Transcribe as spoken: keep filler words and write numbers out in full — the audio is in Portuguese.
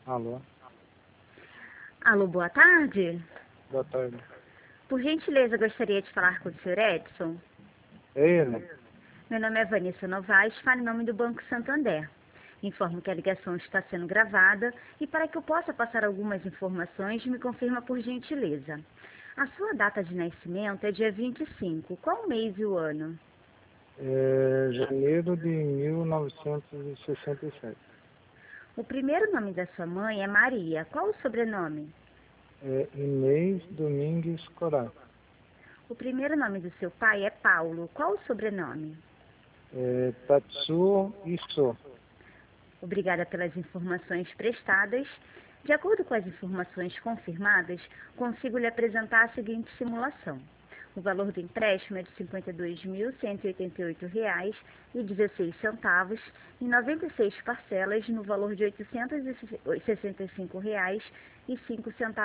Alô? Alô, boa tarde. Boa tarde. Por gentileza, gostaria de falar com o senhor Edson. É ele? Meu nome é Vanessa Novaes, falo em nome do Banco Santander. Informo que a ligação está sendo gravada e para que eu possa passar algumas informações, me confirma por gentileza. A sua data de nascimento é dia vinte e cinco. Qual o mês e o ano? É janeiro de mil novecentos e sessenta e sete. O primeiro nome da sua mãe é Maria. Qual o sobrenome? É Inês Domingues Corá. O primeiro nome do seu pai é Paulo. Qual o sobrenome? É Tatsuo Isso. Obrigada pelas informações prestadas. De acordo com as informações confirmadas, consigo lhe apresentar a seguinte simulação. O valor do empréstimo é de cinquenta e dois mil cento e oitenta e oito reais e dezesseis centavos em noventa e seis parcelas no valor de oitocentos e sessenta e cinco reais e cinco centavos.